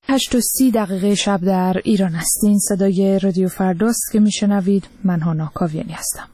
8:30 شب در ایران هستین. صدای رادیو فرداست که میشنوید. من هانا کاویانی هستم.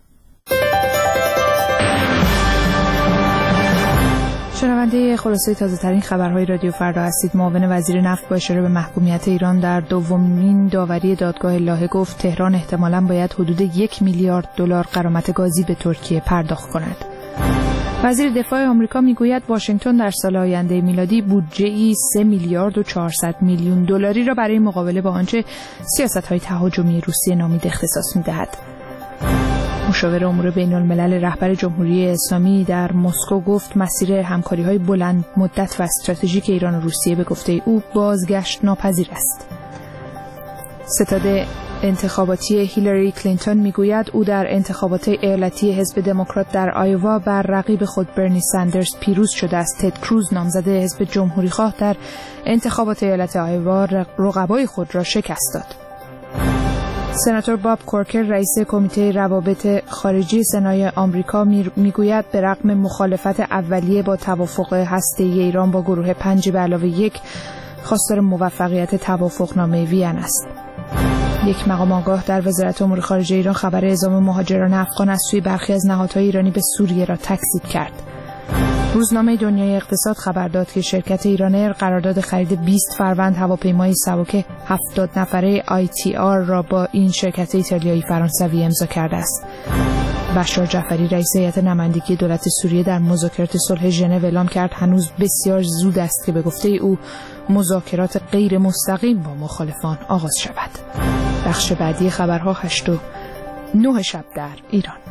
شنونده خلاصه تازه ترین خبرهای رادیو فردا هستید. معاون وزیر نفت با اشاره به محکومیت ایران در دومین داوری دادگاه لاهه گفت تهران احتمالاً باید حدود 1 میلیارد دلار غرامت گازی به ترکیه پرداخت کند. وزیر دفاع آمریکا میگوید واشنگتن در سال آینده میلادی بودجه‌ای 3 میلیارد و 400 میلیون دلاری را برای مقابله با آنچه سیاست‌های تهاجمی روسیه نامید اختصاص می‌دهد. مشاور امور بین‌الملل رهبر جمهوری اسلامی در مسکو گفت مسیر همکاری‌های بلند مدت و استراتژیک ایران و روسیه به گفته او بازگشت ناپذیر است. ستاد انتخاباتی هیلاری کلینتون میگوید او در انتخابات ایالتی حزب دموکرات در آیووا بر رقیب خود برنی ساندرز پیروز شده است. تد کروز نامزد حزب جمهوری‌خواه در انتخابات ایالت آیووا رقبای خود را شکست داد. سناتور باب کورکر رئیس کمیته روابط خارجی سنای آمریکا میگوید به رغم مخالفت اولیه با توافق هسته‌ای ایران با گروه 5+1 خواستار موفقیت توافقنامه وین است. یک مقام آگاه در وزارت امور خارجه ایران خبر اعزام مهاجران افغان از سوی برخی از نهادهای ایرانی به سوریه را تکذیب کرد. روزنامه دنیای اقتصاد خبر داد که شرکت ایران ایر قرارداد خرید 20 فروند هواپیمای سبک 70 نفره ITR را با این شرکت ایتالیایی فرانسوی امضا کرده است. بشار جعفری رئیس هیئت نمایندگی دولت سوریه در مذاکرات صلح ژنو اعلام کرد هنوز بسیار زود است که به گفته او مذاکرات غیر مستقیم با مخالفان آغاز شود. بخش بعدی خبرها 8:09 شب در ایران.